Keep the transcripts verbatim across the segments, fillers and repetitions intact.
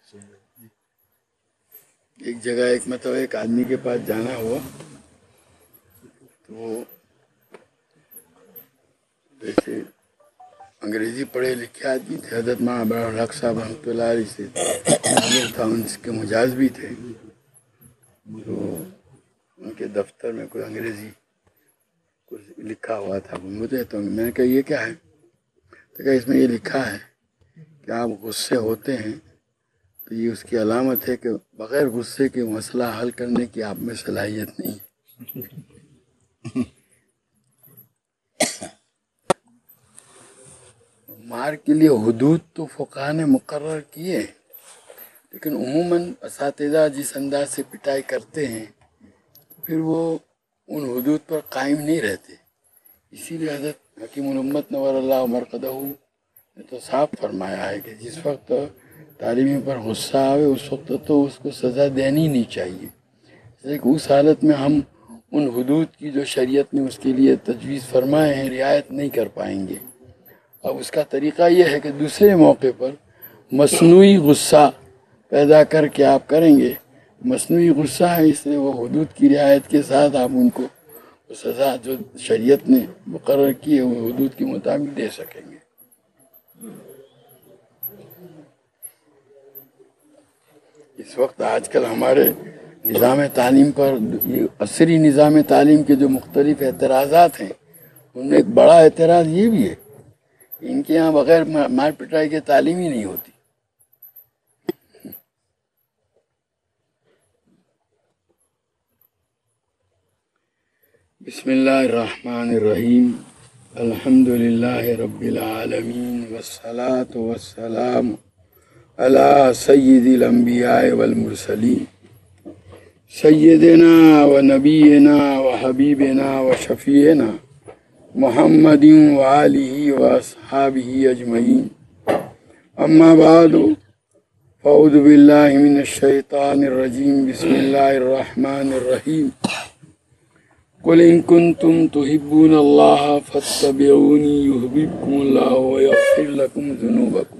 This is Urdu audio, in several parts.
ایک جگہ ایک مطلب ایک آدمی کے پاس جانا ہوا تو وہ ویسے انگریزی پڑھے لکھے آدمی تھے، حضرت مولانا ابرار الحق صاحب رحمۃ اللہ علیہ سے تعلق تھا، ان کے مجاز بھی تھے، تو ان کے دفتر میں کوئی انگریزی کچھ لکھا ہوا تھا، مجھے تو میں نے کہا یہ کیا ہے؟ تو کہا اس میں یہ لکھا ہے کہ آپ غصے ہوتے ہیں تو یہ اس کی علامت ہے کہ بغیر غصے کے مسئلہ حل کرنے کی آپ میں صلاحیت نہیں ہے۔ مار کے لیے حدود تو فقہا نے مقرر کیے، لیکن عموماً اساتذہ جس انداز سے پٹائی کرتے ہیں پھر وہ ان حدود پر قائم نہیں رہتے، اسی لیے حضرت حکیم الامت نور اللہ مرقدہ نے تو صاف فرمایا ہے کہ جس وقت تعلیمی پر غصہ آوے اس وقت تو اس کو سزا دینی نہیں چاہیے، لیکن اس حالت میں ہم ان حدود کی جو شریعت نے اس کے لیے تجویز فرمائے ہیں رعایت نہیں کر پائیں گے۔ اب اس کا طریقہ یہ ہے کہ دوسرے موقع پر مصنوعی غصہ پیدا کر کے آپ کریں گے، مصنوعی غصہ ہے اس لیے وہ حدود کی رعایت کے ساتھ آپ ان کو سزا جو شریعت نے مقرر کی ہے وہ حدود کے مطابق دے سکیں گے۔ اس وقت آج کل ہمارے نظام تعلیم پر یہ عصری نظام تعلیم کے جو مختلف اعتراضات ہیں ان میں ایک بڑا اعتراض یہ بھی ہے کہ ان کے یہاں بغیر مار پٹائی کے تعلیم ہی نہیں ہوتی۔ بسم اللہ الرحمن الرحیم، الحمد للہ رب العالمین والصلاة والسلام علی سید الانبیاء والمرسلین سیدنا و نبینا و حبیبنا و شفیعنا محمد و آلہ و اصحابہ اجمعین، اما بعد فاعوذ باللہ من الشیطان الرجیم، بسم اللہ الرحمن الرحیم، قل ان کنتم تحبون اللہ فاتبعونی یحببکم اللہ ویغفر لکم ذنوبکم۔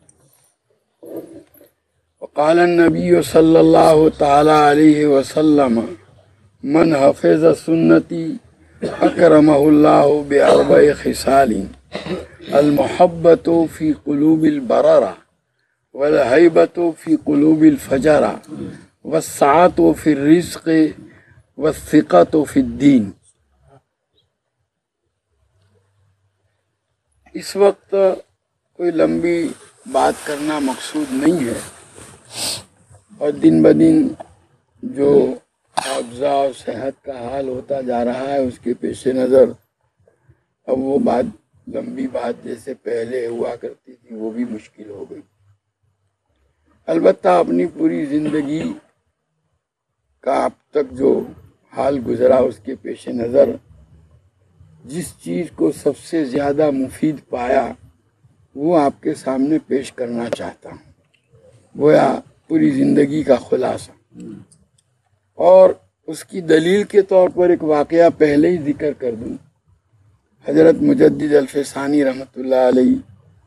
وقال النبی صلی اللہ تعالی علیہ وسلم من حفظ سنتی اکرمہ اللہ باربع خصال، المحبۃ فی قلوب البررہ، والہیبۃ فی قلوب الفجرہ، والسعۃ فی الرزق، والثقۃ فی الدین۔ اس وقت کوئی لمبی بات کرنا مقصود نہیں ہے، اور دن بدن جو قبضہ اور صحت کا حال ہوتا جا رہا ہے اس کے پیش نظر اب وہ بات لمبی بات جیسے پہلے ہوا کرتی تھی وہ بھی مشکل ہو گئی۔ البتہ اپنی پوری زندگی کا اب تک جو حال گزرا اس کے پیش نظر جس چیز کو سب سے زیادہ مفید پایا وہ آپ کے سامنے پیش کرنا چاہتا ہوں، گویا پوری زندگی کا خلاصہ، اور اس کی دلیل کے طور پر ایک واقعہ پہلے ہی ذکر کر دوں۔ حضرت مجدد الفسانی رحمۃ اللہ علیہ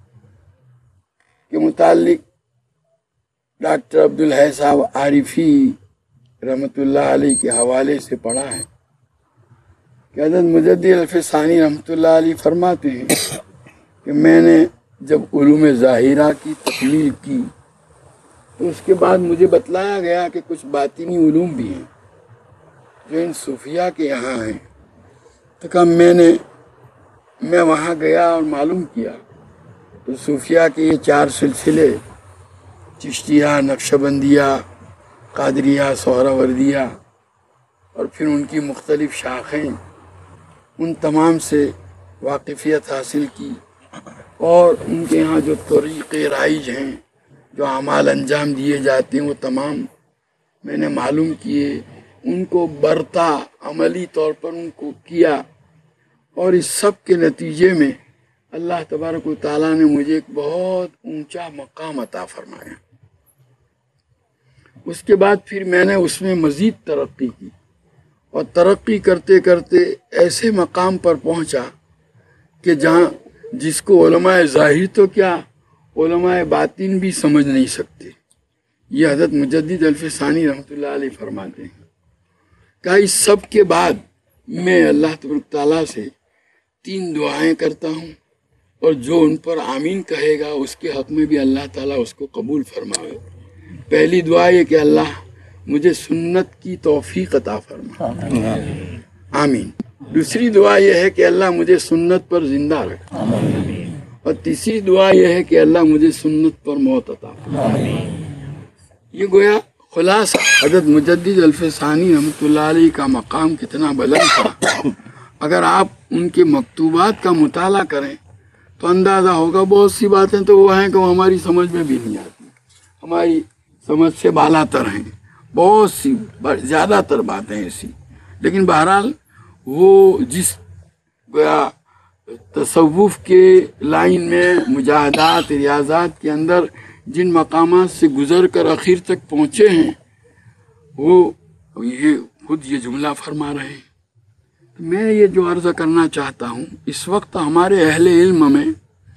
کے متعلق ڈاکٹر عبدالحی صاحب عارفی رحمۃ اللہ علیہ کے حوالے سے پڑھا ہے کہ حضرت مجدد الفسانی رحمۃ اللہ علیہ فرماتے ہیں کہ میں نے جب علوم ظاہرہ کی تکمیل کی تو اس کے بعد مجھے بتلایا گیا کہ کچھ باطنی علوم بھی ہیں جو ان صوفیہ کے یہاں ہیں، تو کہا میں نے میں وہاں گیا اور معلوم کیا تو صوفیہ کے یہ چار سلسلے چشتیہ، نقشبندیہ، قادریہ، سہروردیہ، اور پھر ان کی مختلف شاخیں، ان تمام سے واقفیت حاصل کی، اور ان کے یہاں جو طریقے رائج ہیں جو اعمال انجام دیے جاتے ہیں وہ تمام میں نے معلوم کیے، ان کو برتا عملی طور پر ان کو کیا، اور اس سب کے نتیجے میں اللہ تبارک و تعالیٰ نے مجھے ایک بہت اونچا مقام عطا فرمایا۔ اس کے بعد پھر میں نے اس میں مزید ترقی کی، اور ترقی کرتے کرتے ایسے مقام پر پہنچا کہ جہاں جس کو علماء ظاہر تو کیا علماء باطن بھی سمجھ نہیں سکتے، یہ حضرت مجدد الف ثانی رحمۃ اللہ علیہ فرماتے ہیں کہ اس سب کے بعد میں اللہ تبارک تعالیٰ سے تین دعائیں کرتا ہوں، اور جو ان پر آمین کہے گا اس کے حق میں بھی اللہ تعالیٰ اس کو قبول فرمائے۔ پہلی دعا یہ کہ اللہ مجھے سنت کی توفیق عطا فرما، آمین۔ دوسری دعا یہ ہے کہ اللہ مجھے سنت پر زندہ رکھ، اور تیسری دعا یہ ہے کہ اللہ مجھے سنت پر موت عطا فرما۔ یہ گویا خلاصہ حضرت مجدد الف ثانی رحمۃ اللہ علیہ کا مقام کتنا بلند تھا۔ اگر آپ ان کے مکتوبات کا مطالعہ کریں تو اندازہ ہوگا بہت سی باتیں تو وہ ہیں کہ وہ ہماری سمجھ میں بھی نہیں آتی، ہماری سمجھ سے بالا تر ہیں، بہت سی زیادہ تر باتیں ایسی، لیکن بہرحال وہ جس گویا تصوف کے لائن میں مجاہدات ریاضات کے اندر جن مقامات سے گزر کر آخر تک پہنچے ہیں، وہ یہ خود یہ جملہ فرما رہے ہیں۔ میں یہ جو عرض کرنا چاہتا ہوں، اس وقت ہمارے اہل علم میں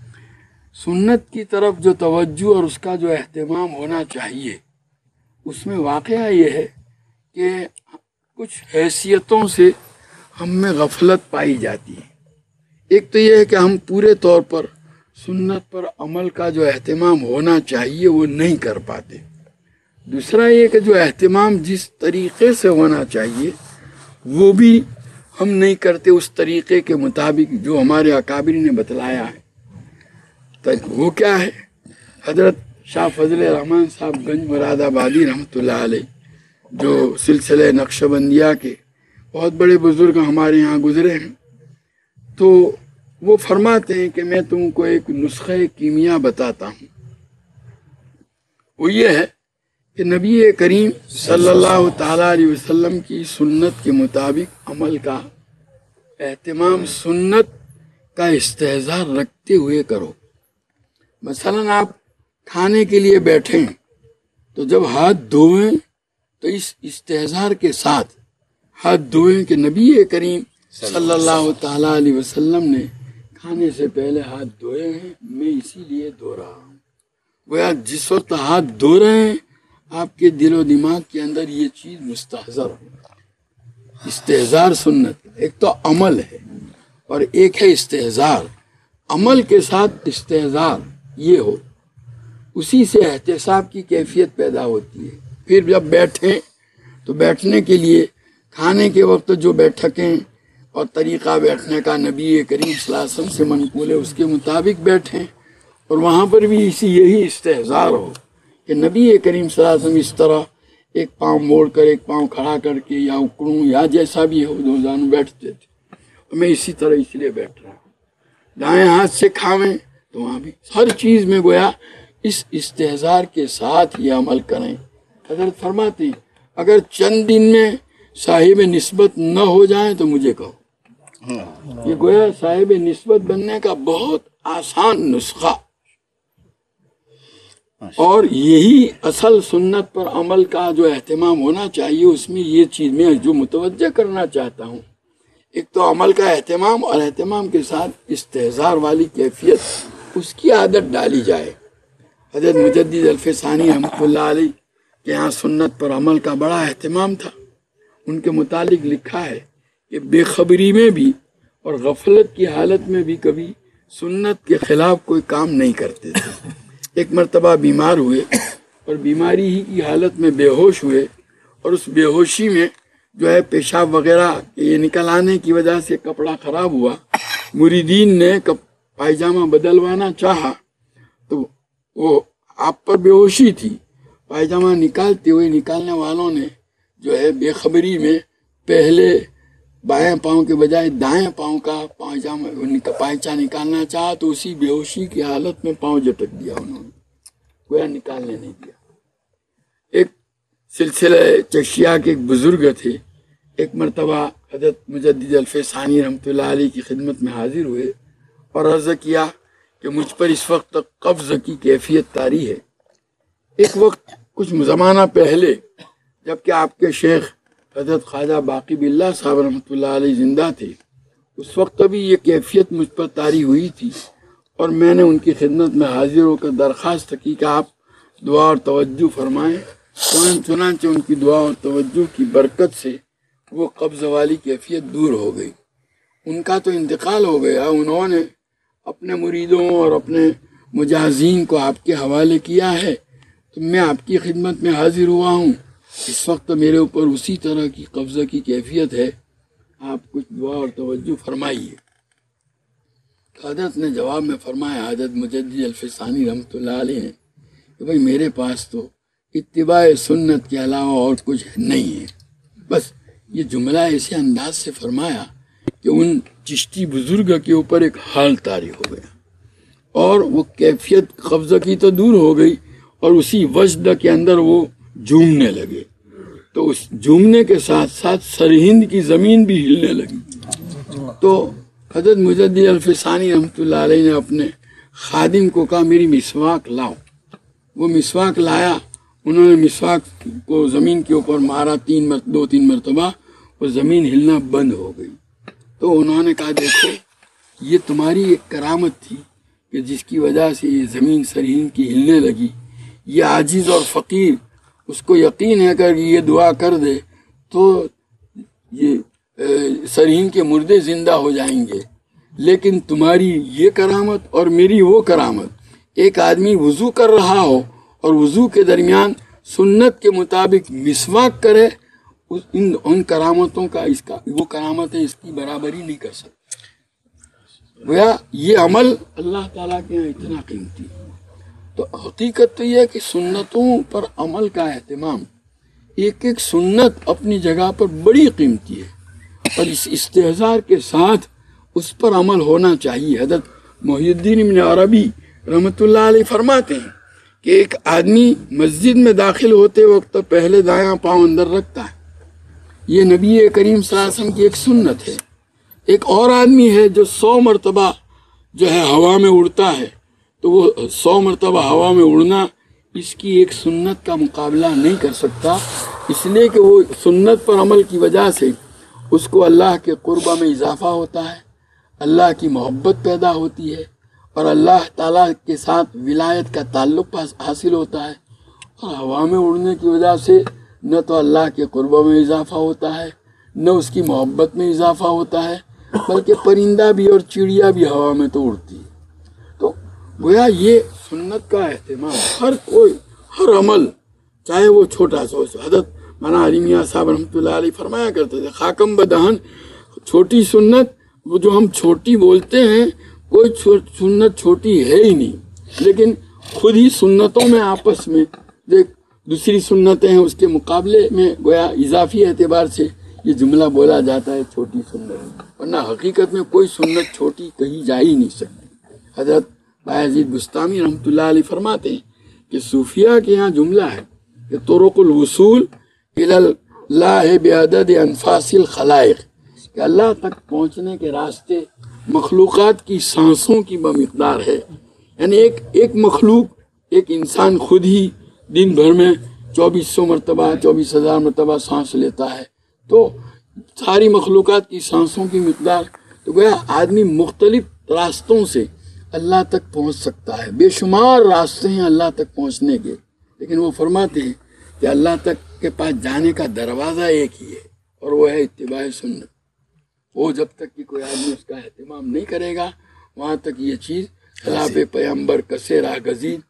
سنت کی طرف جو توجہ اور اس کا جو اہتمام ہونا چاہیے، اس میں واقعہ یہ ہے کہ کچھ حیثیتوں سے ہم میں غفلت پائی جاتی ہے۔ ایک تو یہ ہے کہ ہم پورے طور پر سنت پر عمل کا جو اہتمام ہونا چاہیے وہ نہیں کر پاتے۔ دوسرا یہ کہ جو اہتمام جس طریقے سے ہونا چاہیے وہ بھی ہم نہیں کرتے اس طریقے کے مطابق جو ہمارے اکابر نے بتلایا ہے۔ وہ کیا ہے؟ حضرت شاہ فضل رحمان صاحب گنج مراد آبادی رحمۃ اللہ علیہ، جو سلسلہ نقش بندیہ کے بہت بڑے بزرگ ہمارے یہاں گزرے ہیں، تو وہ فرماتے ہیں کہ میں تم کو ایک نسخہ کیمیا بتاتا ہوں۔ وہ یہ ہے کہ نبی کریم صلی اللہ تعالیٰ علیہ وسلم کی سنت کے مطابق عمل کا اہتمام سنت کا استحضار رکھتے ہوئے کرو۔ مثلا آپ کھانے کے لیے بیٹھیں تو جب ہاتھ دھوئیں تو اس استحضار کے ساتھ ہاتھ دھوئیں کہ نبی کریم صلی اللہ تعالیٰ علیہ وسلم نے کھانے سے پہلے ہاتھ دھوئے ہیں، میں اسی لیے دھو رہا ہوں۔ گویا جس وقت ہاتھ دھو رہے ہیں آپ کے دل و دماغ کے اندر یہ چیز مستحضر ہو۔ استحضار سنت ایک تو عمل ہے اور ایک ہے استحضار۔ عمل کے ساتھ استحضار یہ ہو، اسی سے احتساب کی کیفیت پیدا ہوتی ہے۔ پھر جب بیٹھیں تو بیٹھنے کے لیے کھانے کے وقت جو بیٹھکیں اور طریقہ بیٹھنے کا نبی کریم صلی اللہ علیہ وسلم سے منقول ہے اس کے مطابق بیٹھیں، اور وہاں پر بھی اسی یہی استحضار ہو کہ نبی کریم صلی اللہ علیہ وسلم اس طرح ایک پاؤں موڑ کر ایک پاؤں کھڑا کر کے یا اکڑوں یا جیسا بھی ہو دو جانوں بیٹھتے تھے، اور میں اسی طرح اس لیے بیٹھ رہا ہوں۔ دائیں ہاتھ سے کھاویں تو وہاں بھی ہر چیز میں گویا اس استحضار کے ساتھ یہ عمل کریں۔ حضرت فرماتے ہیں اگر چند دن میں صاحب نسبت نہ ہو جائیں تو مجھے کہو۔ یہ گویا صاحب نسبت بننے کا بہت آسان نسخہ، اور یہی اصل سنت پر عمل کا جو اہتمام ہونا چاہیے۔ اس میں یہ چیز میں جو متوجہ کرنا چاہتا ہوں، ایک تو عمل کا اہتمام، اور اہتمام کے ساتھ استحضار والی کیفیت اس کی عادت ڈالی جائے۔ حضرت مجدد الف ثانی رحمۃ اللہ علیہ کے یہاں سنت پر عمل کا بڑا اہتمام تھا۔ ان کے متعلق لکھا ہے کہ بے خبری میں بھی اور غفلت کی حالت میں بھی کبھی سنت کے خلاف کوئی کام نہیں کرتے تھے۔ ایک مرتبہ بیمار ہوئے اور بیماری ہی کی حالت میں بے ہوش ہوئے، اور اس بے ہوشی میں جو ہے پیشاب وغیرہ یہ نکل آنے کی وجہ سے کپڑا خراب ہوا۔ مریدین نے پائجامہ بدلوانا چاہا تو وہ آپ پر بے ہوشی تھی، پائجامہ نکالتے ہوئے نکالنے والوں نے جو ہے بے خبری میں پہلے بائیں پاؤں کے بجائے دائیں پاؤں کا پائجامہ پائچہ نکالنا چاہا تو اسی بے ہوشی کی حالت میں پاؤں جھٹک دیا انہوں نے، گویا نکالنے نہیں دیا۔ ایک سلسلہ چشیہ کے ایک بزرگ تھے، ایک مرتبہ حضرت مجدد الف ثانی رحمۃ اللہ علیہ کی خدمت میں حاضر ہوئے اور عرض کیا کہ مجھ پر اس وقت قبض کی کیفیت طاری ہے۔ ایک وقت کچھ زمانہ پہلے جبکہ آپ کے شیخ حضرت خواجہ باقی باللہ صاحب رحمۃ اللہ علیہ زندہ تھے، اس وقت بھی یہ کیفیت مجھ پر طاری ہوئی تھی، اور میں نے ان کی خدمت میں حاضر ہو کر درخواست کی کہ آپ دعا اور توجہ فرمائیں۔ چنانچہ ان کی دعا اور توجہ کی برکت سے وہ قبض والی کیفیت دور ہو گئی۔ ان کا تو انتقال ہو گیا، انہوں نے اپنے مریدوں اور اپنے مجازین کو آپ کے حوالے کیا ہے، تو میں آپ کی خدمت میں حاضر ہوا ہوں۔ اس وقت میرے اوپر اسی طرح کی قبضہ کی کیفیت ہے، آپ کچھ دعا اور توجہ فرمائیے۔ حضرت نے جواب میں فرمایا، حضرت مجدد الفسانی رحمۃ اللہ علیہ نے، کہ بھائی میرے پاس تو اتباع سنت کے علاوہ اور کچھ نہیں ہے۔ بس یہ جملہ ایسے انداز سے فرمایا کہ ان چشتی بزرگ کے اوپر ایک حال طاری ہو گیا، اور وہ کیفیت قبضہ کی تو دور ہو گئی، اور اسی وجد کے اندر وہ جھومنے لگے۔ تو اس جھومنے کے ساتھ ساتھ سرہند کی زمین بھی ہلنے لگی۔ تو حضرت مجدد الفسانی رحمۃ اللہ علیہ نے اپنے خادم کو کہا، میری مسواک لاؤ۔ وہ مسواک لایا، انہوں نے مسواک کو زمین کے اوپر مارا تین مرت دو تین مرتبہ، وہ زمین ہلنا بند ہو گئی۔ تو انہوں نے کہا، دیکھو یہ تمہاری ایک کرامت تھی کہ جس کی وجہ سے یہ زمین سرہند کی ہلنے لگی۔ یہ عاجز اور فقیر، اس کو یقین ہے کہ یہ دعا کر دے تو یہ سرہند کے مردے زندہ ہو جائیں گے، لیکن تمہاری یہ کرامت اور میری وہ کرامت، ایک آدمی وضو کر رہا ہو اور وضو کے درمیان سنت کے مطابق مسواک کرے، ان ان کرامتوں کا اس کا وہ کرامتیں اس کی برابری نہیں کر سکتی۔ گویا یہ عمل اللہ تعالیٰ کے یہاں اتنا قیمتی ہے۔ تو حقیقت تو یہ ہے کہ سنتوں پر عمل کا اہتمام، ایک ایک سنت اپنی جگہ پر بڑی قیمتی ہے، اور اس استحضار کے ساتھ اس پر عمل ہونا چاہیے۔ حضرت محی الدین ابن عربی رحمۃ اللہ علیہ فرماتے ہیں کہ ایک آدمی مسجد میں داخل ہوتے وقت پہلے دایاں پاؤں اندر رکھتا ہے، یہ نبی کریم صلی اللہ علیہ وسلم کی ایک سنت ہے۔ ایک اور آدمی ہے جو سو مرتبہ جو ہے ہوا میں اڑتا ہے، تو وہ سو مرتبہ ہوا میں اڑنا اس کی ایک سنت کا مقابلہ نہیں کر سکتا، اس لیے کہ وہ سنت پر عمل کی وجہ سے اس کو اللہ کے قربہ میں اضافہ ہوتا ہے، اللہ کی محبت پیدا ہوتی ہے، اور اللہ تعالیٰ کے ساتھ ولایت کا تعلق حاصل ہوتا ہے۔ اور ہوا میں اڑنے کی وجہ سے نہ تو اللہ کے قربہ میں اضافہ ہوتا ہے، نہ اس کی محبت میں اضافہ ہوتا ہے، بلکہ پرندہ بھی اور چڑیا بھی ہوا میں تو اڑتی ہے۔ تو گویا یہ سنت کا اہتمام، ہر کوئی ہر عمل چاہے وہ چھوٹا سا ہو۔ حضرت مولانا علی میاں صاحب رحمۃ اللہ علیہ فرمایا کرتے تھے، خاکم بدہن، چھوٹی سنت، وہ جو ہم چھوٹی بولتے ہیں کوئی سنت چھوٹی ہے ہی نہیں، لیکن خود ہی سنتوں میں آپس میں دیکھ دوسری سنتیں ہیں اس کے مقابلے میں گویا اضافی اعتبار سے یہ جملہ بولا جاتا ہے چھوٹی سنت، ورنہ حقیقت میں کوئی سنت چھوٹی کہی جا ہی نہیں سکتی۔ حضرت بایزید بستامی رحمۃ اللہ علیہ فرماتے ہیں کہ صوفیہ کے یہاں جملہ ہے کہ طرق الوصول الی اللہ بعدد انفاس الخلائق، کہ اللہ تک پہنچنے کے راستے مخلوقات کی سانسوں کی بمقدار ہے۔ یعنی ایک ایک مخلوق، ایک انسان خود ہی دن بھر میں چوبیس سو مرتبہ چوبیس ہزار مرتبہ سانس لیتا ہے، تو ساری مخلوقات کی سانسوں کی مقدار، تو گویا آدمی مختلف راستوں سے اللہ تک پہنچ سکتا ہے، بے شمار راستے ہیں اللہ تک پہنچنے کے، لیکن وہ فرماتے ہیں کہ اللہ تک کے پاس جانے کا دروازہ ایک ہی ہے، اور وہ ہے اتباع سنت۔ وہ جب تک کہ کوئی آدمی اس کا اہتمام نہیں کرے گا، وہاں تک یہ چیز خلاف پیغمبر کسے راہ گزید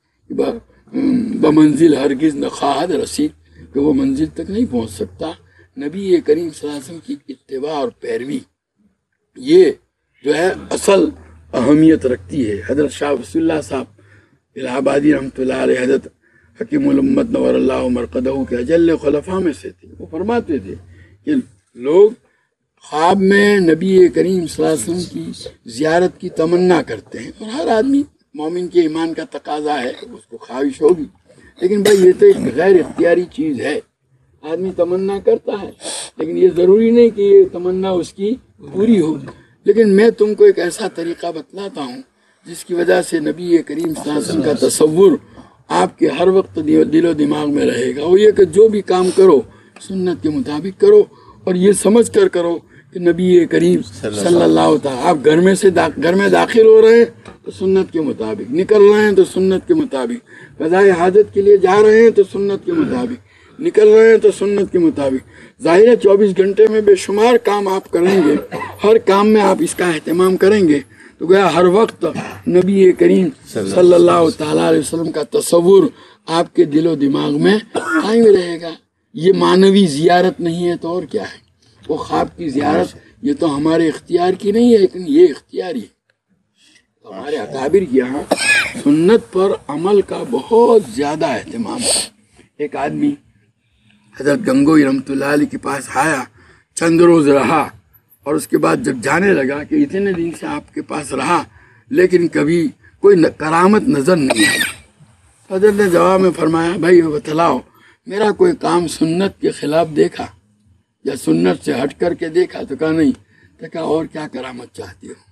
بمنزل ہرگز نخواہد رسید، کہ وہ منزل تک نہیں پہنچ سکتا۔ نبی کریم صلی اللہ علیہ وسلم کی اتباع اور پیروی یہ جو ہے اصل اہمیت رکھتی ہے۔ حضرت شاہ وصول اللہ صاحب الہ آبادی رحمۃ اللہ علیہ، حضرت حکیم الامت نور اللہ مرقدہ کے اجل خلفاء میں سے تھے، وہ فرماتے تھے کہ لوگ خواب میں نبی کریم صلی اللہ علیہ وسلم کی زیارت کی تمنا کرتے ہیں، اور ہر آدمی مومن کے ایمان کا تقاضا ہے، اس کو خواہش ہوگی، لیکن بھائی یہ تو ایک غیر اختیاری چیز ہے، آدمی تمنا کرتا ہے، لیکن یہ ضروری نہیں کہ یہ تمنا اس کی پوری ہو۔ لیکن میں تم کو ایک ایسا طریقہ بتلاتا ہوں جس کی وجہ سے نبی کریم صلی اللہ علیہ وسلم کا تصور آپ کے ہر وقت دل و دماغ میں رہے گا۔ وہ یہ کہ جو بھی کام کرو سنت کے مطابق کرو، اور یہ سمجھ کر کرو کہ نبی کریم صلی اللہ تعالیٰ آپ گھر میں سے گھر میں داخل ہو رہے ہیں تو سنت کے مطابق، نکل رہے ہیں تو سنت کے مطابق، قضائے حاجت کے لیے جا رہے ہیں تو سنت کے مطابق، نکل رہے ہیں تو سنت کے مطابق۔ ظاہر ہے چوبیس گھنٹے میں بے شمار کام آپ کریں گے، ہر کام میں آپ اس کا اہتمام کریں گے تو گویا ہر وقت نبی کریم صلی اللہ تعالیٰ علیہ وسلم کا تصور آپ کے دل و دماغ میں قائم رہے گا۔ یہ معنوی زیارت نہیں ہے تو اور کیا ہے؟ وہ خواب کی زیارت یہ تو ہمارے اختیار کی نہیں ہے، لیکن یہ اختیاری ہے۔ ہمارے اکابر کے یہاں سنت پر عمل کا بہت زیادہ اہتمام ہے۔ ایک آدمی حضرت گنگوئی رحمۃ اللہ علیہ کے پاس آیا، چند روز رہا، اور اس کے بعد جب جانے لگا کہ اتنے دن سے آپ کے پاس رہا لیکن کبھی کوئی کرامت نظر نہیں آئی۔ حضرت نے جواب میں فرمایا، بھائی بتلاؤ میرا کوئی کام سنت کے خلاف دیکھا یا سنت سے ہٹ کر کے دیکھا؟ تو کہا نہیں۔ تو کہا اور کیا کرامت چاہتی ہو؟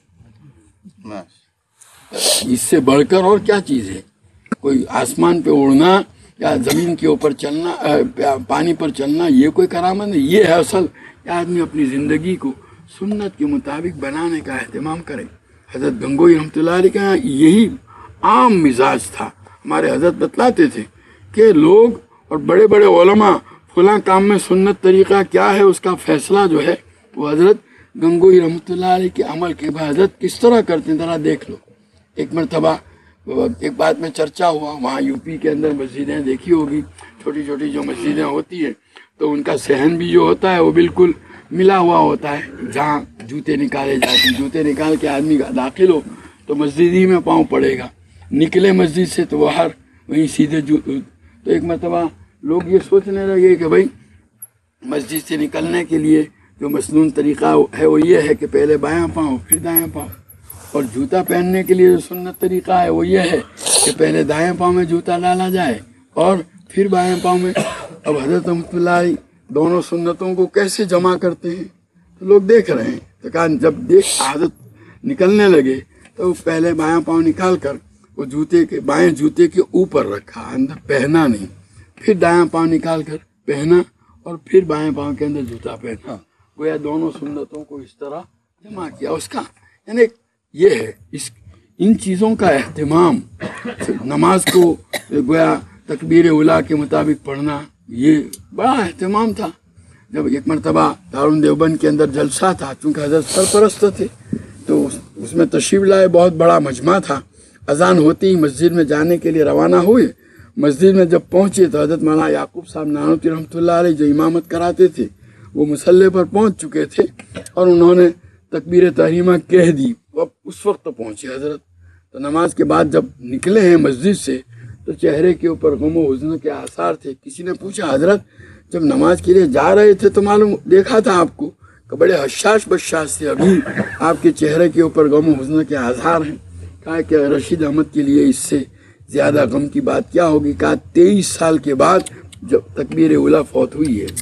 اس سے بڑھ کر اور کیا چیز ہے؟ کوئی آسمان پہ اڑنا یا زمین کے اوپر چلنا، پانی پر چلنا، یہ کوئی کرامت نہیں۔ یہ ہے اصل کہ آدمی اپنی زندگی کو سنت کے مطابق بنانے کا اہتمام کرے۔ حضرت گنگوئی رحمۃ اللہ علیہ کا یہی عام مزاج تھا۔ ہمارے حضرت بتلاتے تھے کہ لوگ اور بڑے بڑے علماء فلاں کام میں سنت طریقہ کیا ہے اس کا فیصلہ جو ہے وہ حضرت گنگوئی رحمۃ اللہ علیہ کے عمل کے بعد حضرت کس طرح کرتے ہیں ذرا دیکھ لو۔ ایک مرتبہ ایک بات میں چرچا ہوا، وہاں یو پی کے اندر مسجدیں دیکھی ہوگی، چھوٹی چھوٹی جو مسجدیں ہوتی ہیں تو ان کا صحن بھی جو ہوتا ہے وہ بالکل ملا ہوا ہوتا ہے، جہاں جوتے نکالے جاتے ہیں، جوتے نکال کے آدمی داخل ہو تو مسجد ہی میں پاؤں پڑے گا، نکلے مسجد سے تو باہر وہیں سیدھے جو۔ تو ایک مرتبہ لوگ یہ سوچنے لگے کہ بھائی مسجد سے نکلنے کے لیے جو مسنون طریقہ ہے وہ یہ ہے کہ پہلے بایاں پاؤں پھر دایاں پاؤں، اور جوتا پہننے کے لیے جو سنت طریقہ ہے وہ یہ ہے کہ پہلے دائیں پاؤں میں جوتا ڈالا جائے اور پھر بایاں پاؤں میں۔ اب حضرت رحمۃ اللہ علیہ دونوں سنتوں کو کیسے جمع کرتے ہیں تو لوگ دیکھ رہے ہیں۔ تو کہا جب دیکھ حضرت نکلنے لگے تو پہلے بایاں پاؤں نکال کر وہ جوتے کے بائیں جوتے کے اوپر رکھا، اندر پہنا نہیں، پھر دایاں پاؤں نکال کر پہنا اور پھر بائیں پاؤں کے اندر جوتا پہنا، گویا دونوں سنتوں کو اس طرح جمع کیا۔ اس کا یعنی یہ ہے اس ان چیزوں کا اہتمام، نماز کو گویا تکبیر اولیٰ کے مطابق پڑھنا یہ بڑا اہتمام تھا۔ جب ایک مرتبہ دارالعلوم دیوبند کے اندر جلسہ تھا، چونکہ حضرت سرپرست تھے تو اس میں تشریف لائے، بہت بڑا مجمع تھا۔ اذان ہوتی ہی مسجد میں جانے کے لیے روانہ ہوئے۔ مسجد میں جب پہنچے تو حضرت مولانا یعقوب صاحب نانوتوی رحمۃ اللہ علیہ جو امامت کراتے تھے وہ مصلی پر پہنچ چکے تھے اور انہوں نے تکبیر تحریمہ کہہ دی۔ وہ اس وقت پہنچے حضرت، تو نماز کے بعد جب نکلے ہیں مسجد سے تو چہرے کے اوپر غم و حزن کے آثار تھے۔ کسی نے پوچھا حضرت جب نماز کے لیے جا رہے تھے تو معلوم دیکھا تھا آپ کو کہ بڑے حشاش بشاش تھے، ابھی آپ کے چہرے کے اوپر غم و حزن کے آثار ہیں۔ کہا کہ رشید احمد کے لیے اس سے زیادہ غم کی بات کیا ہوگی؟ کہا تیئیس سال کے بعد جب تکبیر اولیٰ فوت ہوئی ہے۔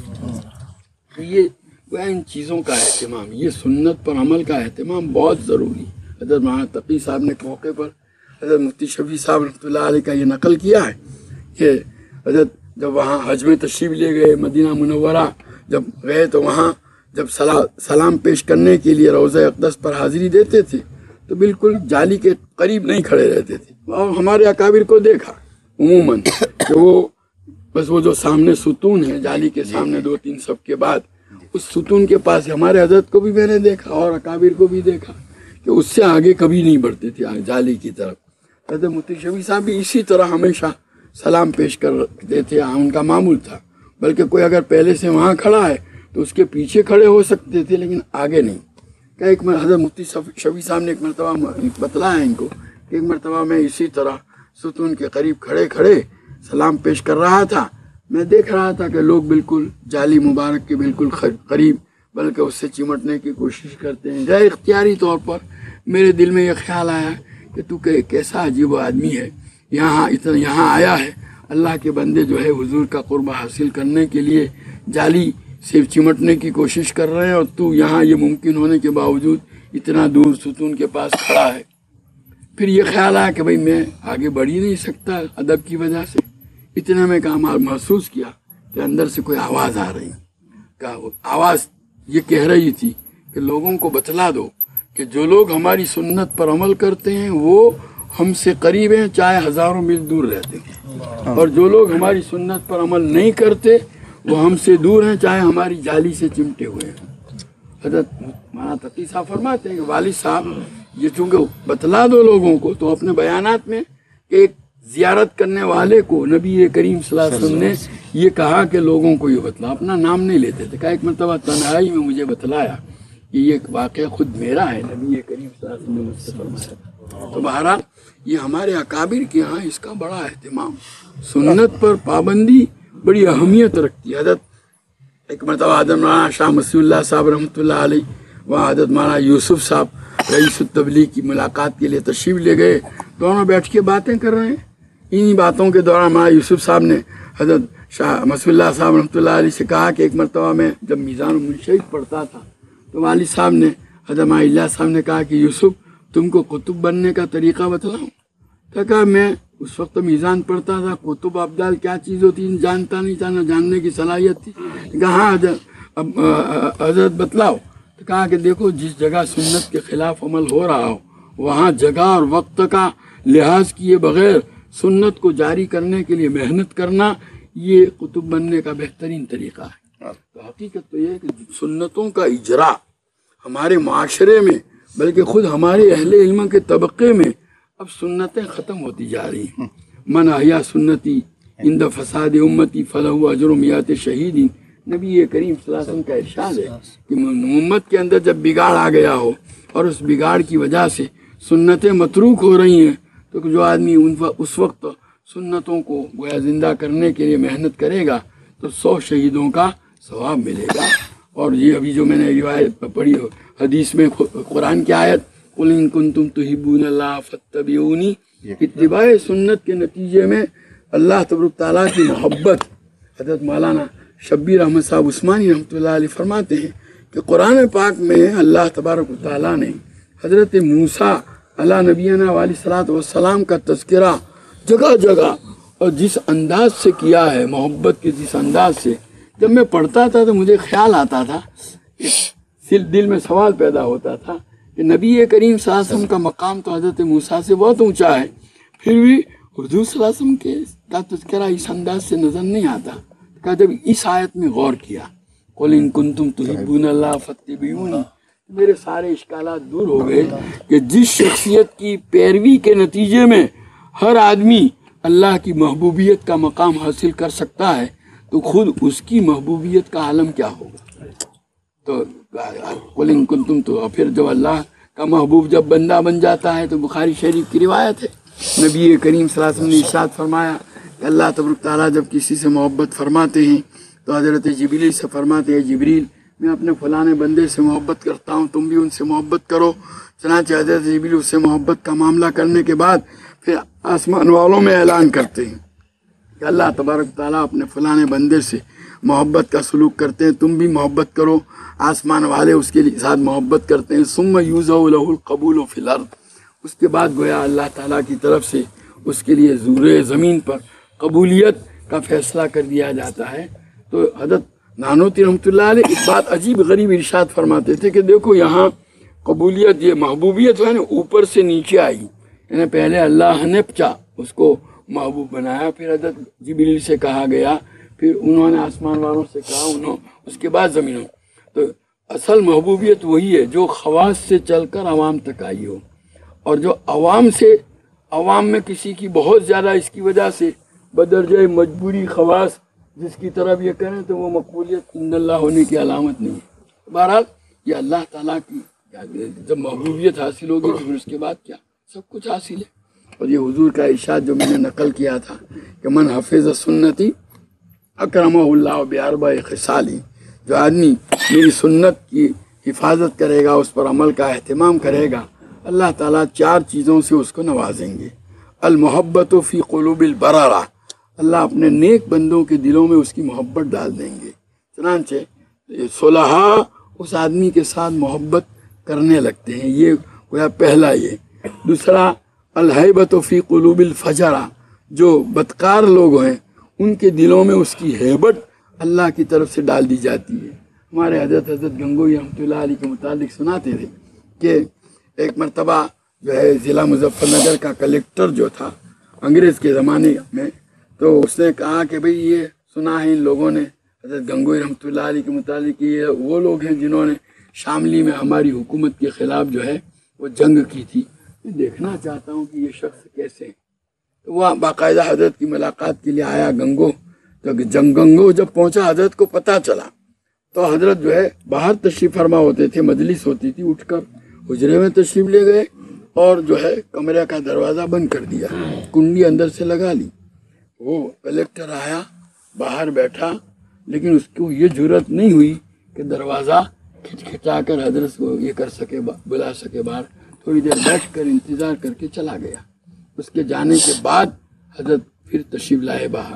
یہ ان چیزوں کا اہتمام، یہ سنت پر عمل کا اہتمام بہت ضروری۔ حضرت مولانا تقی صاحب نے ایک موقع پر حضرت مفتی شفیع صاحب رحمۃ اللہ علیہ کا یہ نقل کیا ہے کہ حضرت جب وہاں حج میں تشریف لے گئے، مدینہ منورہ جب گئے تو وہاں جب سلام پیش کرنے کے لیے روضہ اقدس پر حاضری دیتے تھے تو بالکل جالی کے قریب نہیں کھڑے رہتے تھے، اور ہمارے اکابر کو دیکھا عموماً کہ وہ بس وہ جو سامنے ستون ہے جالی کے سامنے دو تین صف کے بعد اس ستون کے پاس، ہمارے حضرت کو بھی میں نے دیکھا اور اکابر کو بھی دیکھا کہ اس سے آگے کبھی نہیں بڑھتے تھے جالی کی طرف۔ حضرت مفتی شفیع صاحب بھی اسی طرح ہمیشہ سلام پیش کرتے تھے، ان کا معمول تھا، بلکہ کوئی اگر پہلے سے وہاں کھڑا ہے تو اس کے پیچھے کھڑے ہو سکتے تھے لیکن آگے نہیں۔ کہ ایک حضرت مفتی شفیع صاحب نے ایک مرتبہ بتلایا ان کو کہ ایک مرتبہ میں اسی طرح ستون کے قریب کھڑے کھڑے سلام پیش کر رہا تھا، میں دیکھ رہا تھا کہ لوگ بالکل جالی مبارک کے بالکل قریب بلکہ اس سے چمٹنے کی کوشش کرتے ہیں۔ غیر اختیاری طور پر میرے دل میں یہ خیال آیا کہ تو کہ کیسا عجیب آدمی ہے، یہاں اتنا یہاں آیا ہے، اللہ کے بندے جو ہے حضور کا قرب حاصل کرنے کے لیے جالی سے چمٹنے کی کوشش کر رہے ہیں، اور تو یہاں یہ ممکن ہونے کے باوجود اتنا دور ستون کے پاس کھڑا ہے۔ پھر یہ خیال آیا کہ بھئی میں آگے بڑھ ہی نہیں سکتا ادب کی وجہ سے۔ اتنے میں کہا محسوس کیا کہ اندر سے کوئی آواز آ رہی، کہا وہ آواز یہ کہہ رہی تھی کہ لوگوں کو بتلا دو کہ جو لوگ ہماری سنت پر عمل کرتے ہیں وہ ہم سے قریب ہیں چاہے ہزاروں میل دور رہتے ہیں، اور جو لوگ ہماری سنت پر عمل نہیں کرتے وہ ہم سے دور ہیں چاہے ہماری جالی سے چمٹے ہوئے ہیں۔ حضرت مولانا تقی صاحب فرماتے ہیں کہ والد صاحب یہ چونکہ بتلا دو لوگوں کو، تو اپنے بیانات میں ایک زیارت کرنے والے کو نبی کریم صلی اللہ علیہ وسلم نے یہ کہا کہ لوگوں کو یہ بتلا، اپنا نام نہیں لیتے تھے، کہا ایک مرتبہ تنہائی میں مجھے بتلایا کہ یہ واقعہ خود میرا ہے، نبی کریم صلی اللہ علیہ وسلم نے مجھ سے فرمایا۔ تو بہرحال یہ ہمارے اکابر کے ہاں اس کا بڑا اہتمام، سنت پر پابندی بڑی اہمیت رکھتی ہے۔ حضرت ایک مرتبہ حضرت مولانا شاہ مسیح اللہ صاحب رحمۃ اللہ علیہ وہاں حضرت مولانا یوسف صاحب رئیس التبلیغ کی ملاقات کے لیے تشریف لے گئے، دونوں بیٹھ کے باتیں کر رہے ہیں۔ انہی باتوں کے دوران مولانا یوسف صاحب نے حضرت شاہ مسیح اللہ صاحب رحمۃ اللہ علیہ سے کہا کہ ایک مرتبہ میں جب میزان المنشید پڑھتا تھا تو والد صاحب نے حضرت مولانا اللہ صاحب نے کہا کہ یوسف تم کو قطب بننے کا طریقہ بتلاؤں؟ تو کہا میں اس وقت میزان پڑھتا تھا، قطب ابدال کیا چیز ہوتی ہے جانتا نہیں تھا، نہ جاننے کی صلاحیت تھی۔ کہا ہاں حضرت بتلاؤ۔ تو کہا کہ دیکھو جس جگہ سنت کے خلاف عمل ہو رہا ہو وہاں جگہ اور وقت کا لحاظ کیے بغیر سنت کو جاری کرنے کے لیے محنت کرنا یہ قطب بننے کا بہترین طریقہ ہے۔ تو حقیقت تو یہ ہے کہ سنتوں کا اجرا ہمارے معاشرے میں بلکہ خود ہمارے اہل علم کے طبقے میں اب سنتیں ختم ہوتی جا رہی ہیں۔ من احیا سنتی عند فساد امتی فلہ اجر میات شہیدین، نبی کریم صلی اللہ علیہ وسلم کا ارشاد ہے کہ امت کے اندر جب بگاڑ آ گیا ہو اور اس بگاڑ کی وجہ سے سنتیں متروک ہو رہی ہیں تو جو آدمی اس وقت سنتوں کو گویا زندہ کرنے کے لیے محنت کرے گا تو سو شہیدوں کا ثواب ملے گا۔ اور یہ ابھی جو میں نے روایت پڑھی حدیث میں قرآن کی آیت قل ان کنتم تحبون اللہ فاتبعونی، اتباع سنت کے نتیجے میں اللہ تبارک تعالیٰ کی محبت۔ حضرت مولانا شبیر احمد صاحب عثمانی رحمۃ اللہ علیہ فرماتے ہیں کہ قرآن پاک میں اللہ تبارک تعالیٰ نے حضرت موسیٰ علیہ نبینا علیہ الصلوۃ والسلام کا تذکرہ جگہ جگہ اور جس انداز سے کیا ہے، محبت کے جس انداز سے، جب میں پڑھتا تھا تو مجھے خیال آتا تھا، دل میں سوال پیدا ہوتا تھا کہ نبی کریم صلی اللہ علیہ وسلم کا مقام تو حضرت موسیٰ سے بہت اونچا ہے، پھر بھی حضور صلی اللہ علیہ وسلم کے کا تذکرہ اس انداز سے نظر نہیں آتا۔ کہ جب اس آیت میں غور کیا قل ان کنتم تحبون اللہ فاتبعونی، میرے سارے اشکالات دور ہو گئے کہ جس شخصیت کی پیروی کے نتیجے میں ہر آدمی اللہ کی محبوبیت کا مقام حاصل کر سکتا ہے تو خود اس کی محبوبیت کا عالم کیا ہوگا۔ تو قل ان کنتم، تو پھر جب اللہ کا محبوب جب بندہ بن جاتا ہے تو بخاری شریف کی روایت ہے نبی کریم صلی اللہ علیہ وسلم نے ارشاد فرمایا کہ اللہ تبارک تعالیٰ جب کسی سے محبت فرماتے ہیں تو حضرت جبریل سے فرماتے ہیں جبریل میں اپنے فلانے بندے سے محبت کرتا ہوں، تم بھی ان سے محبت کرو۔ چنانچہ حضرت جبریل اس سے محبت کا معاملہ کرنے کے بعد پھر آسمان والوں میں اعلان کرتے ہیں کہ اللہ تبارک تعالیٰ اپنے فلانے بندے سے محبت کا سلوک کرتے ہیں، تم بھی محبت کرو۔ آسمان والے اس کے ساتھ محبت کرتے ہیں۔ ثم یوزع لہ القبول فی الارض، اس کے بعد گویا اللہ تعالیٰ کی طرف سے اس کے لیے زورِ زمین پر قبولیت کا فیصلہ کر دیا جاتا ہے۔ تو حضرت نانوتی رحمۃ اللہ علیہ ایک بات عجیب غریب ارشاد فرماتے تھے کہ دیکھو یہاں قبولیت، یہ محبوبیت ہے نا اوپر سے نیچے آئی، یعنی پہلے اللہ نے پچا اس کو محبوب بنایا، پھر حضرت جبریل سے کہا گیا، پھر انہوں نے آسمان والوں سے کہا، انہوں اس کے بعد زمینوں۔ تو اصل محبوبیت وہی ہے جو خواص سے چل کر عوام تک آئی ہو، اور جو عوام سے عوام میں کسی کی بہت زیادہ اس کی وجہ سے بدرجہ مجبوری خواص جس کی طرف یہ کریں تو وہ مقبولیت عند اللہ ہونے کی علامت نہیں ہے۔ بہرحال یہ اللہ تعالیٰ کی جب محبوبیت حاصل ہوگی تو پھر اس کے بعد کیا سب کچھ حاصل ہے۔ اور یہ حضور کا ارشاد جو میں نے نقل کیا تھا کہ من حفظ سنتی اکرمہ اللہ باربع خصال، جو آدمی میری سنت کی حفاظت کرے گا، اس پر عمل کا اہتمام کرے گا، اللہ تعالیٰ چار چیزوں سے اس کو نوازیں گے۔ المحبت فی قلوب البررہ، اللہ اپنے نیک بندوں کے دلوں میں اس کی محبت ڈال دیں گے، چنانچہ صلحاء اس آدمی کے ساتھ محبت کرنے لگتے ہیں، یہ گویا پہلا۔ یہ دوسرا الہیبت فی قلوب الفجرہ، جو بدکار لوگ ہیں ان کے دلوں میں اس کی ہیبت اللہ کی طرف سے ڈال دی جاتی ہے۔ ہمارے حضرت حضرت گنگوئی رحمۃ اللہ علیہ کے متعلق سناتے تھے کہ ایک مرتبہ جو ہے ضلع مظفر نگر کا کلیکٹر جو تھا انگریز کے زمانے میں، تو اس نے کہا کہ بھئی یہ سنا ہے ان لوگوں نے حضرت گنگوئی رحمۃ اللہ علیہ کے متعلق یہ وہ لوگ ہیں جنہوں نے شاملی میں ہماری حکومت کے خلاف جو ہے وہ جنگ کی تھی، میں دیکھنا چاہتا ہوں کہ یہ شخص کیسے ہیں۔ تو وہ باقاعدہ حضرت کی ملاقات کے لیے آیا گنگو، تو جنگ گنگو جب پہنچا حضرت کو پتہ چلا تو حضرت جو ہے باہر تشریف فرما ہوتے تھے، مجلس ہوتی تھی، اٹھ کر حجرے میں تشریف لے گئے اور جو ہے کمرے کا دروازہ بند کر دیا، کنڈی اندر سے لگا لی۔ وہ کلیکٹر آیا، باہر بیٹھا، لیکن اس کو یہ جرت نہیں ہوئی کہ دروازہ کھٹکھٹا کر حضرت کو یہ کر سکے، بلا سکے باہر۔ تھوڑی دیر بیٹھ کر انتظار کر کے چلا گیا۔ اس کے جانے کے بعد حضرت پھر تشریف لائے باہر۔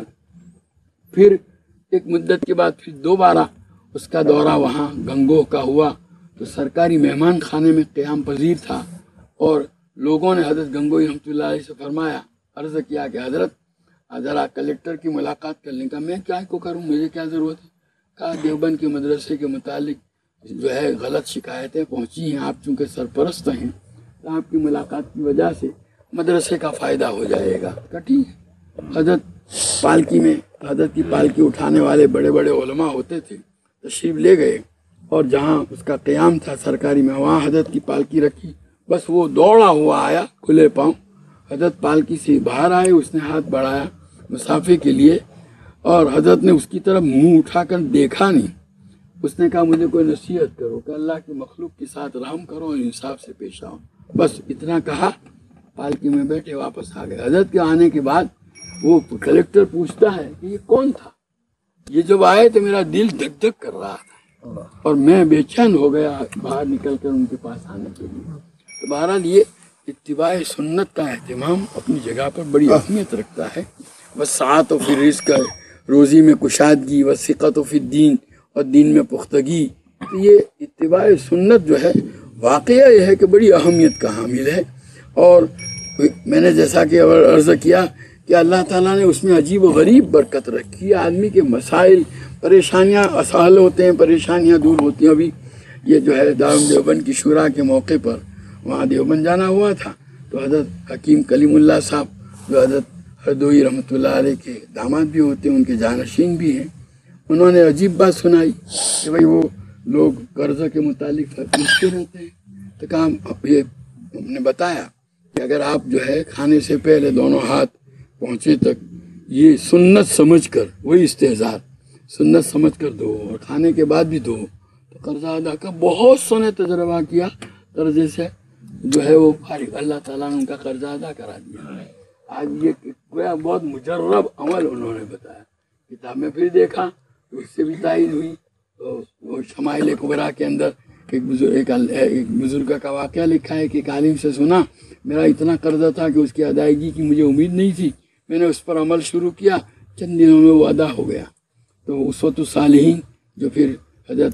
پھر ایک مدت کے بعد پھر دوبارہ اس کا دورہ وہاں گنگوہ کا ہوا، تو سرکاری مہمان خانے میں قیام پذیر تھا، اور لوگوں نے حضرت گنگوئی رحمۃ اللہ علیہ سے فرمایا، عرض کیا کہ حضرت ذرا کلیکٹر کی ملاقات کرنے کا، میں کیا کو کروں، مجھے کیا ضرورت ہے؟ کہا دیوبند کے مدرسے کے متعلق جو ہے غلط شکایتیں پہنچی ہیں، آپ چونکہ سرپرست ہیں تو آپ کی ملاقات کی وجہ سے مدرسے کا فائدہ ہو جائے گا۔ کہا ٹھیک ہے۔ حضرت پالکی میں، حضرت کی پالکی اٹھانے والے بڑے بڑے علماء ہوتے تھے، تشریف لے گئے، اور جہاں اس کا قیام تھا سرکاری میں وہاں حضرت کی پالکی رکھی، بس وہ دوڑا ہوا آیا کھلے پاؤں، حضرت پالکی سے باہر آئے، اس نے ہاتھ بڑھایا مسافے کے لیے، اور حضرت نے اس کی طرف منہ اٹھا کر دیکھا نہیں۔ اس نے کہا مجھے کوئی نصیحت کرو کہ اللہ کی مخلوق کے ساتھ رحم کرو اور انصاف سے پیش آؤ، بس اتنا کہا، پالکی میں بیٹھے واپس آ گئے۔ حضرت کے آنے کے بعد وہ کلیکٹر پوچھتا ہے کہ یہ کون تھا؟ یہ جب آئے تو میرا دل دھک دھک کر رہا تھا اور میں بے چین ہو گیا باہر نکل کر ان کے پاس آنے کے لیے۔ تو بہرحال یہ اتباع سنت کا اہتمام اپنی جگہ پر بڑی اہمیت رکھتا ہے۔ وسعت فی الرزق، روزی میں کشادگی، وثقت فی الدین، اور دین میں پختگی، تو یہ اتباع سنت جو ہے واقعہ یہ ہے کہ بڑی اہمیت کا حامل ہے۔ اور میں نے جیسا کہ عرض کیا کہ اللہ تعالیٰ نے اس میں عجیب و غریب برکت رکھی ہے، آدمی کے مسائل پریشانیاں اسہل ہوتے ہیں، پریشانیاں دور ہوتی ہیں۔ ابھی یہ جو ہے دارالعلوم دیوبند کی شورا کے موقع پر وہاں دیوبند جانا ہوا تھا، تو حضرت حکیم کلیم اللہ صاحب جو حضرت ہردوئی رحمۃ اللہ علیہ کے داماد بھی ہوتے ہیں، ان کے جانشین بھی ہیں، انہوں نے عجیب بات سنائی کہ بھئی وہ لوگ قرضہ کے متعلق پوچھتے رہتے ہیں، تو کہا یہ ہم نے بتایا کہ اگر آپ جو ہے کھانے سے پہلے دونوں ہاتھ پہنچے تک یہ سنت سمجھ کر، وہی استحضار سنت سمجھ کر دو، اور کھانے کے بعد بھی دو تو قرضہ ادا کا۔ بہت سو نے تجربہ کیا، قرضے سے جو ہے وہ فارغ، اللہ تعالیٰ نے ان کا قرضہ ادا کرا دیا۔ آج یہ کوئی بہت مجرب عمل انہوں نے بتایا، کتاب میں پھر دیکھا تو اس سے بھی تائید ہوئی۔ تو وہ شمائل کبریٰ کے اندر ایک بزرگ ایک ایک بزرگ کا واقعہ لکھا ہے کہ ایک عالم سے سنا میرا اتنا قرضہ تھا کہ اس کی ادائیگی کی مجھے امید نہیں تھی، میں نے اس پر عمل شروع کیا، چند دنوں میں وہ ادا ہو گیا۔ تو اسوۃ الصالحین جو پھر حضرت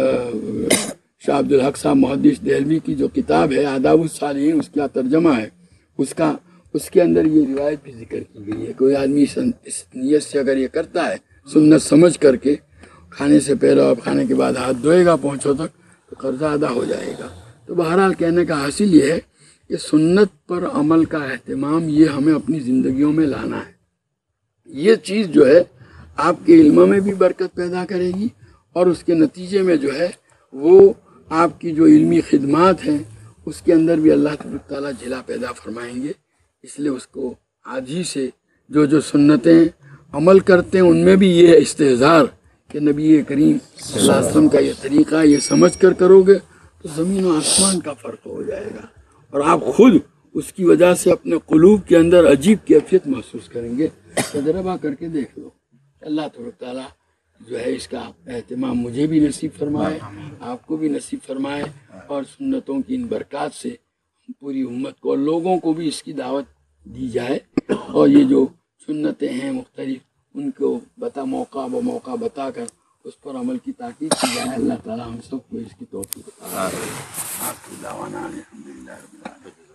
شاہ عبد الحق صاحب محدث دہلوی کی جو کتاب ہے آداب الصالحین، اس کا ترجمہ ہے، اس کا اس کے اندر یہ روایت بھی ذکر کی گئی ہے، کوئی آدمی اس نیت سے اگر یہ کرتا ہے سنت سمجھ کر کے، کھانے سے پہلے اور کھانے کے بعد ہاتھ دھوئے گا پہنچو تک، تو قرضہ ادا ہو جائے گا۔ تو بہرحال کہنے کا حاصل یہ ہے کہ سنت پر عمل کا اہتمام یہ ہمیں اپنی زندگیوں میں لانا ہے۔ یہ چیز جو ہے آپ کے علم میں بھی برکت پیدا کرے گی، اور اس کے نتیجے میں جو ہے وہ آپ کی جو علمی خدمات ہیں اس کے اندر بھی اللہ تعالیٰ جھلا پیدا فرمائیں گے۔ اس لیے اس کو آج ہی سے جو جو سنتیں عمل کرتے ہیں ان میں بھی یہ استحضار کہ نبی کریم صلی اللہ علیہ وسلم کا یہ طریقہ یہ سمجھ کر کرو گے تو زمین و آسمان کا فرق ہو جائے گا، اور آپ خود اس کی وجہ سے اپنے قلوب کے اندر عجیب کیفیت محسوس کریں گے۔ تجربہ کر کے دیکھ لو۔ اللہ تبارک تعالیٰ جو ہے اس کا اہتمام مجھے بھی نصیب فرمائے، آپ کو بھی نصیب فرمائے، اور سنتوں کی ان برکات سے پوری امت کو اور لوگوں کو بھی اس کی دعوت دی جائے، اور یہ جو سنتیں ہیں مختلف ان کو بتا موقع ب موقع بتا کر اس پر عمل کی تاکید کی جائے۔ اللہ تعالیٰ ہم سب کو اس کی توفیق عطا فرمائے۔ آخر دعوانا الحمدللہ رب العالمین۔